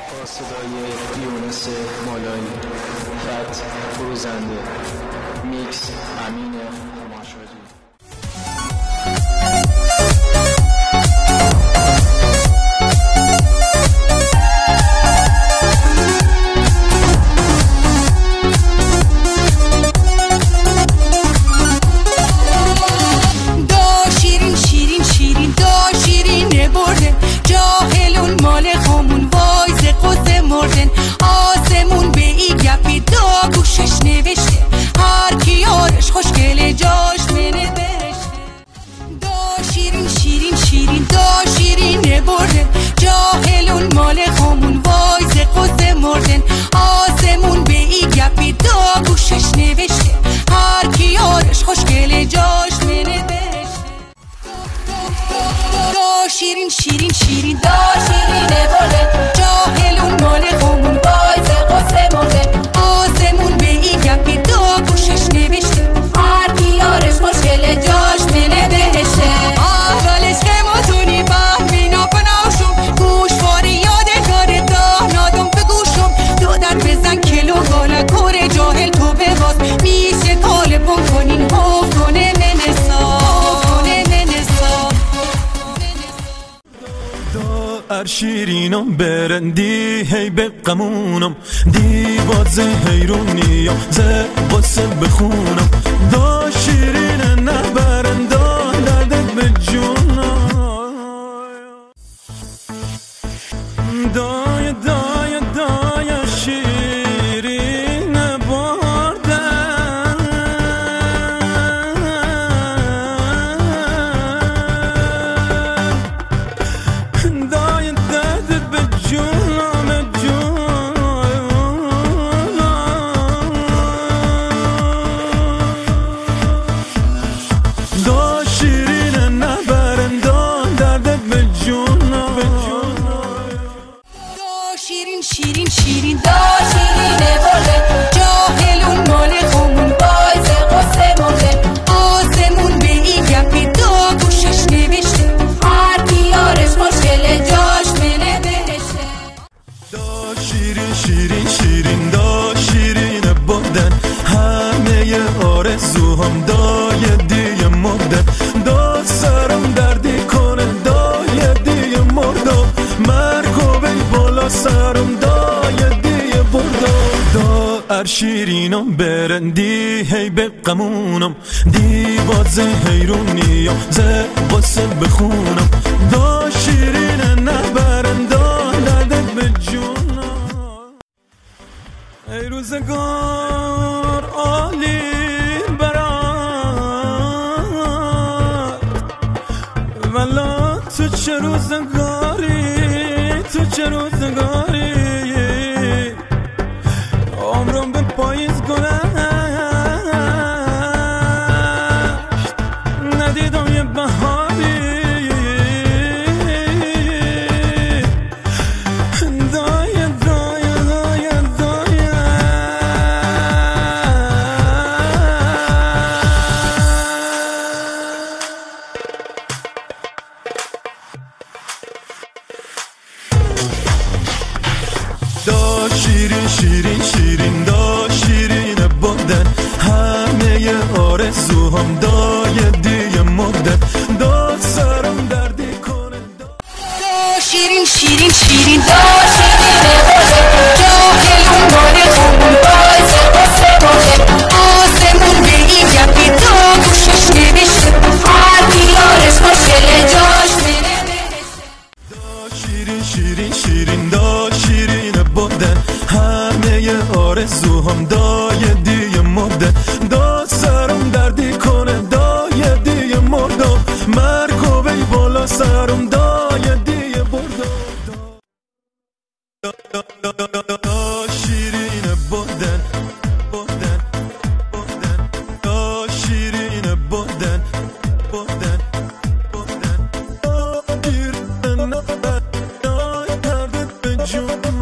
با صدای یونس مولایی، خط فروزنده، میکس امین خماشاجی. آسمون به ای گپی دا گوشش نوشته، هر کی یارش خوشگله جاش منه برشته. دا شیرین شیرین شیرین دا شیرین بردن، جاهلون مال خامون وای ز قصه مردن. آسمون به ای گپی دا گوشش نوشته، هر کی یارش خوشگله جاش منه برشته. دا شیرین شیرین شیرین دا شیرین بردن، جاهلون مال خامون وای ز قصه مردن. آسمون به ای گپی دا گوشش نوشته، هر کی یارش خوشگله جاش منه بهشه. اولش که متونی فهمی ناپناشم، گوشواری یادگار دا نادم به گوشم. دو در بزن کلو بالا کور جاهل تو بباز، میشه طالب کنین حب کنه منسا ار شیرینم برندی هی به قمونم، دی باز هیرونی ز قصه بخونم. دا شیرین نبرندا دردت به جونم، دای دای دای شیرین بردن. دای دردت به جونم دا شیرین نبرندا دردت به جونم. دا شیرین شیرین شیرین دا شیرین بردن، جاهلون مال خامون وای ز قصه مردن. آسمون به ای گپی دا گوشش نوشته، هر کی یارش خوشگله جاش منه بهشه. دا شیرین شیرین شیرین دا شیرین بودن، همه آرزوهم دای دیگه مردن. دا سرم دردی کنه دای دیگه مردم، مرگو بی بالا سرم دای دیگه بردم. دا ار شیرینم برندی هی به قمونم، دی باز هیرونی ز قصه بخونم. دا شیرین نبرندا دردت به جونم. ای روزگار عالی برات، ولا تو چه روزگاری تو چه روزگاری. عمرم به پاییز گذشت، ندیدم یه بهاری. دای دای دای دای دا شیرین شیرین شیرین دا شیرین بودن، همه آرزوهم دای دیگه مردن. دا سرم دردی کنه دا شیرین شیرین شیرین دا شیرین بردن، جاهلون مال خامون وای ز قصه مردن. آسمون به ای گپی دا گوشش نوشته، هر کی یارش خوشگله جاش منه بهشه. دا شیرین شیرین شیرین دا شیرین بودن، همه آرزوهم دای دیگه مردن. دا سرم دردی کنه دای دیگه مردم، مرگو بی بالا سرم دای دیگه بردم. دا شیرین بودن بودن بودن، دا شیرین بودن بودن بودن. دا شیرین نبرندا دردت به جونم.